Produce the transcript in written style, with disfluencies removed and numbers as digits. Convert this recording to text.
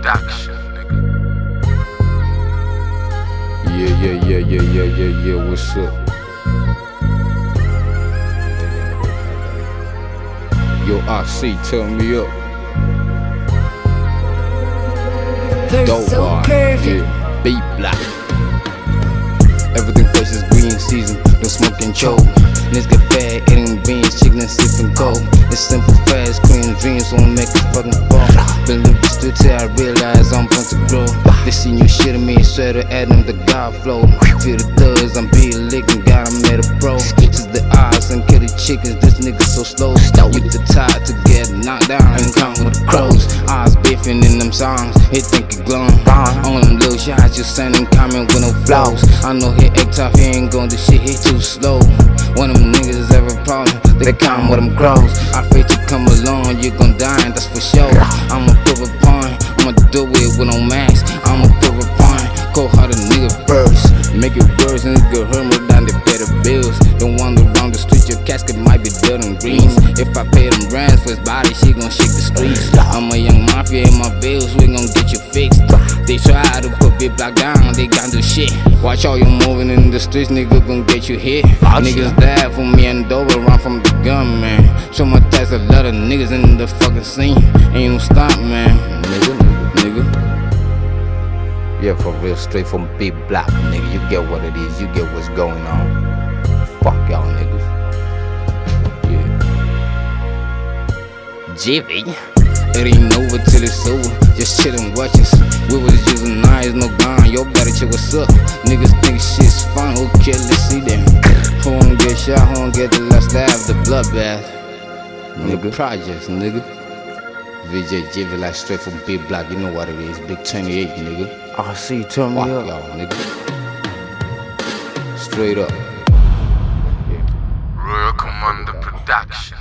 production, nigga. Yeah, what's up? Yo, RC, turn me up. They're so perfect. Yeah, beat black. Everything fresh is green season, no smoking choke. Niggas get fat, eating beans, chicken and sipping coke. It's simple, fast, clean dreams, won't make a fucking fall. Believe it's still till I realize I'm born to grow. They see new shit in me, sweater, add them the God flow. Feel the thugs, I'm being licking, God, I made a bro. This is the odds and kill the chickens, this nigga so slow. You the tide to get knocked down and come with the crows. Eyes biffing in them songs, he think it glowing. On them little shots, just sending comment with no flaws. I know he act tough, he ain't gon' do shit, he too slow. One of them niggas have a problem, they come with them crows. I afraid to come along, you gon' die, that's for sure. I'ma prove a point, I'ma do it with no mask. I'ma prove a point, cold hearted nigga first. Make it worse, nigga hurt me down, they pay the bills. Don't wander around the street, your casket might be dead and greens. If I pay them rents for his body, she gon' shake the streets. I'm a young mafia in my bills, we gon' get you fixed. They try to put Big Block down, they gon' do shit. Watch how you moving in the streets, nigga gon' get you hit. Niggas died for me and Dover, run from the gun, man. Show my tats, a lot of niggas in the fucking scene. Ain't no stop, man. Nigga. Yeah, for real, straight from Big Block, nigga. You get what it is, you get what's going on. Fuck y'all niggas. Yeah. Jivy. It ain't over till it's over. Just chillin' watching. We was using knives, no gun. Yo, better check what's up. Niggas think shit's fun. Who cares? Let's see them. Who won't get shot? Who won't get the last laugh? The bloodbath. Nigga. Projects, nigga. VJ Jivy like straight from Big Block. You know what it is. Big 28, nigga. RC, turn me Fuck up. y'all, nigga. Straight up. Royal Commander Production.